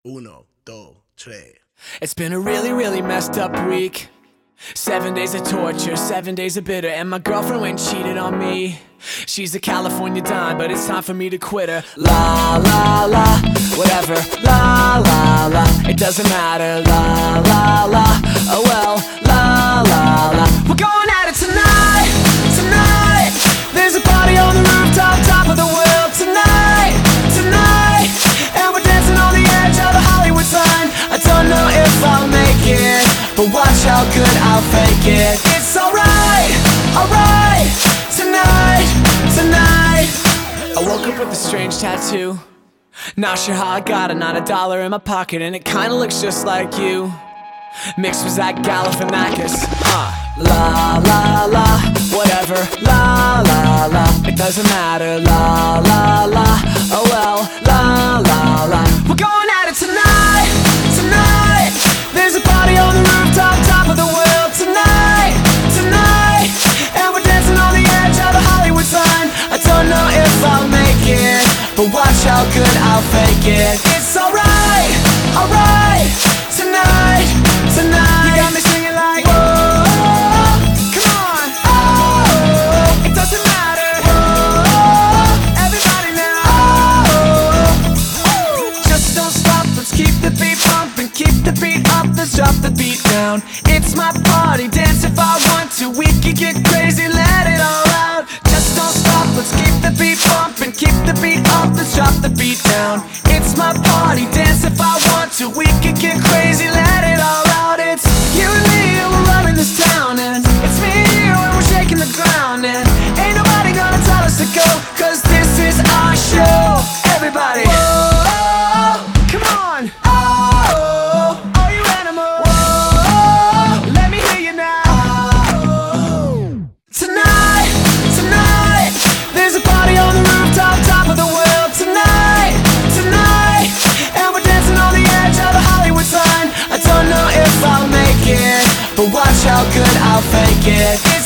Uno, dos, tres. It's been a really messed up week. 7 days of torture, 7 days of bitter. And my girlfriend went and cheated on me. She's a California dime, but it's time for me to quit her. La la la, whatever. La la la, it doesn't matter. La la la, oh well. La la la, we're going at it tonight, tonight. There's a party on the rooftop, top of the world tonight, tonight. And we're dancing on the edge of a Hollywood sign. I don't know if I'll make it, but watch how good I'll fake it. It's alright, alright. Tonight, tonight. I woke up with a strange tattoo. Not sure how I got it, not a dollar in my pocket. And it kinda looks just like you. Mixed with Zach Galifianakis. La la la, whatever. La la la, it doesn't matter. La la la, oh well. La la la, we're going at it tonight, tonight. There's a party on the rooftop, top of the world tonight, tonight. And we're dancing on the edge of a Hollywood sign. I don't know if I'll make it, but watch how good I'll fake it. It's alright, alright. Tonight, tonight. You got me singing like, whoa, come on, oh, it doesn't matter, whoa, everybody now, oh, just don't stop, let's keep the beat pumping, keep the beat up, let's drop the beat down. It's my party, dance if I want to, we can get crazy, let it all out. Just don't stop, let's keep the beat pumping, keep the beat up, let's drop the beat down. It's my party, dance if I want to, we can get crazy, let it all out. It's you and me, and we're running this town, and it's me and you, and we're shaking the ground, and ain't nobody gonna tell us to go, cause this is our show. Everybody, whoa, come on, oh, all you animals, whoa, let me hear you now. Tonight, tonight, there's a party on the rooftop, top of the world tonight, tonight. And we're dancing on the edge of a Hollywood sign. I don't know if I'll make it, but watch how good I'll fake it.